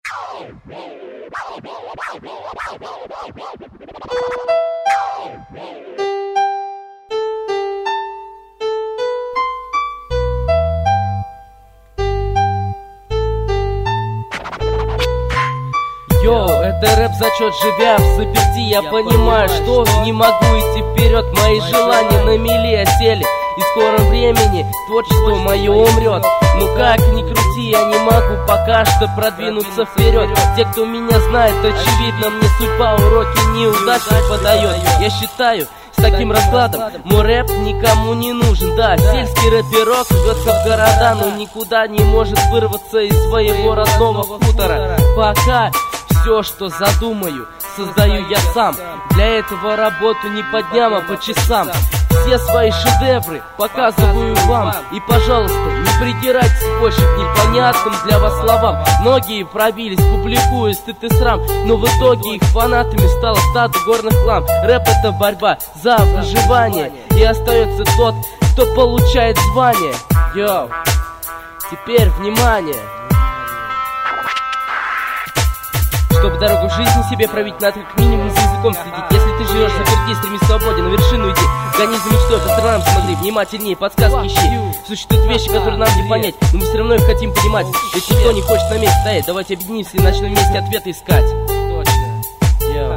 Йоу, это рэп зачет, живя в заперти. Я понимаю, что не могу идти вперед. Мои желания на мели осели, и в скором времени творчество мое умрет. Ну как ни крути, я не могу пока что продвинуться вперед. Те, кто меня знает, очевидно, мне судьба уроки неудач подает. Я считаю, с таким раскладом мой рэп никому не нужен. Да, сельский рэперок рвется в города, но никуда не может вырваться из своего родного хутора. Пока все, что задумаю, создаю я сам. Для этого работаю не по дням, а по часам. Все свои шедевры показываю вам. И, пожалуйста, не придирайтесь больше к непонятным для вас словам. Многие пробились, публикуя стыд и срам, но в итоге их фанатами стало стадо горных лам. Рэп — это борьба за выживание, и остается тот, кто получает звание. Йоу, теперь внимание. Чтобы дорогу в жизни себе пробить, надо как минимум за языком следить. Если ты живешь заперти, стремись к свободе, на вершину иди. Гони за мечтой, по сторонам смотри, внимательнее, подсказки ищи. Существуют вещи, которые нам не понять, но мы все равно их хотим понимать. Ведь никто не хочет на месте стоять. Давайте объединимся и начнем вместе ответы искать. Точно. Йоу.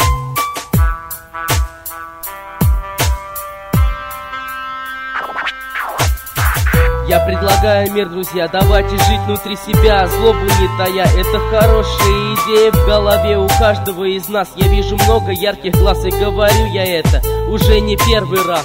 Я предлагаю мир, друзья, давайте жить внутри себя, злобу не тая. Это хорошая идея в голове у каждого из нас. Я вижу много ярких глаз, и говорю я это уже не первый раз.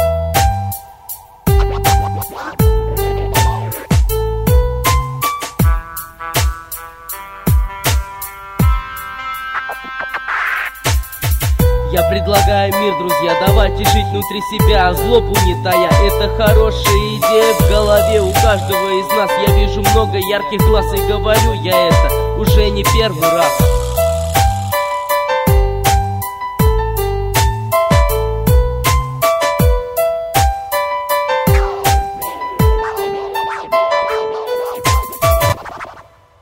Я предлагаю мир, друзья, давайте жить внутри себя, злобу не тая. Это хорошая идея в голове у каждого из нас. Я вижу много ярких глаз, и говорю я это уже не первый раз.